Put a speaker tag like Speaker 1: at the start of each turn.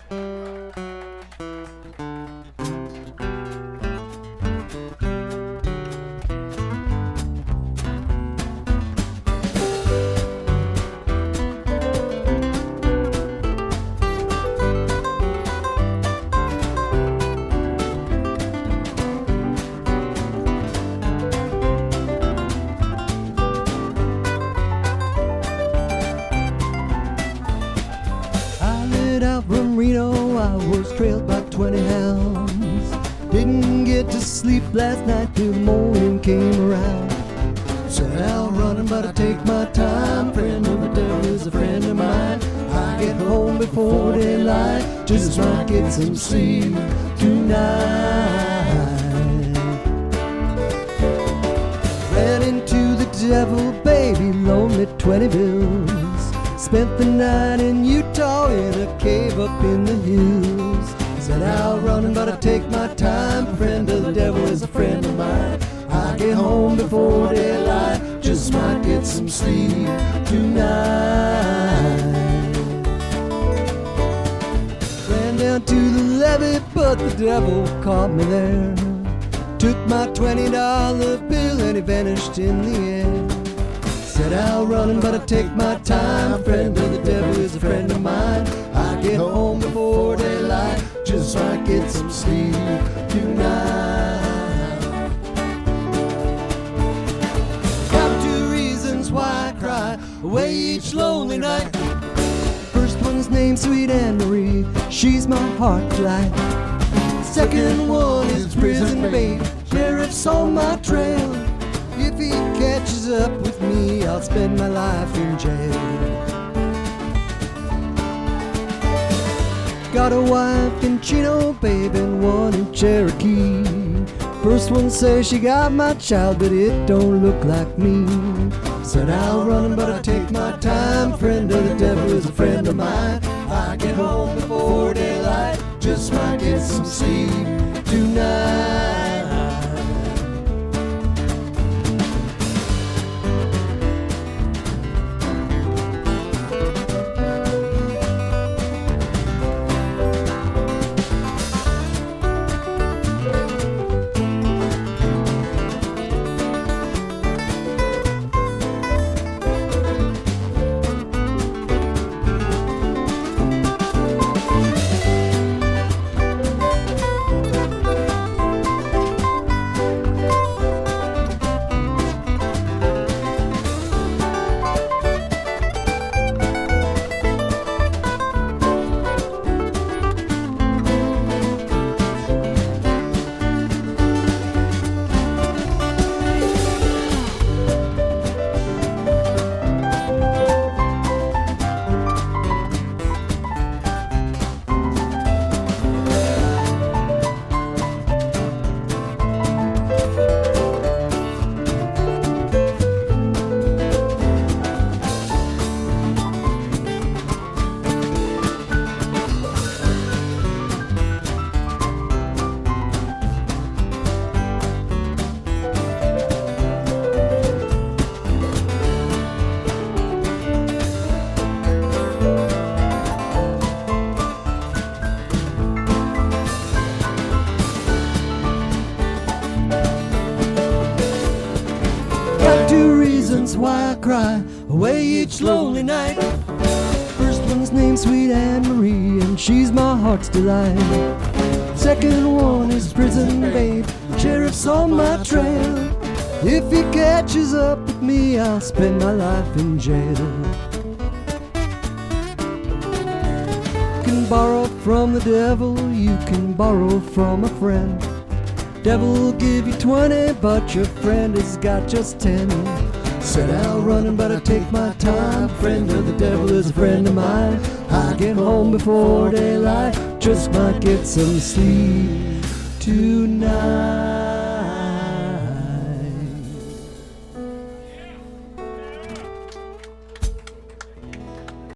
Speaker 1: Out from Reno, I was trailed by 20 hounds. Didn't get to sleep last night till the morning came around. Set out running, but I take my time. Friend of the devil is a friend of mine. I get home before daylight, just might get some sleep tonight. Ran into the devil, baby, lonely 20 bills. Spent the night in Utah in a cave up in the hills. Set out running, but I take my time. Friend of the devil is a friend of mine. I get home before daylight, just might get some sleep tonight. Ran down to the levee, but the devil caught me there. Took my $20 bill and he vanished in the air. Set out running, but I take my time. Friend of the devil is a friend of mine. I get home before daylight, just might get some sleep tonight. Got 2 reasons why I cry away each lonely night. First one's named Sweet Anne Marie, she's my heart delight. Second one is prison babe, sheriff's on my trail. If he catches up with me, I'll spend my life in jail. Got a wife in Chino, babe, and one in Cherokee. First one says she got my child, but it don't look like me. Set out running, but I take my time. Friend of the devil is a friend of mine. I get home before daylight, just might get some sleep tonight. Why I cry away each lonely night. First one's named Sweet Anne Marie, and she's my heart's delight. Second one is prison babe, sheriff's on my trail. If he catches up with me, I'll spend my life in jail. You can borrow from the devil, you can borrow from a friend. Devil will give you 20, but your friend has got just 10. Set out running, but I take my time. Friend of the devil is a friend of mine. I get home before daylight, just might get some sleep tonight.